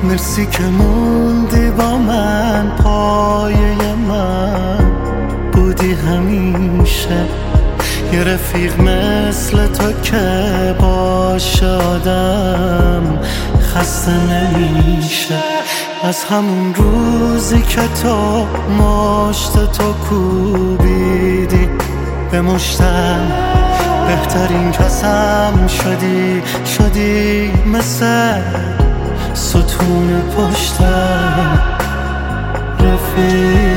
مرسی که موندی با من، پایه من بودی همیشه. یه رفیق مثل تو که باشه آدم خسته نمیشه. از همون روزی که تو مشت تو کوبیدی به مشتم، بهترین کسم شدی مثل ستون پشتم. رفیق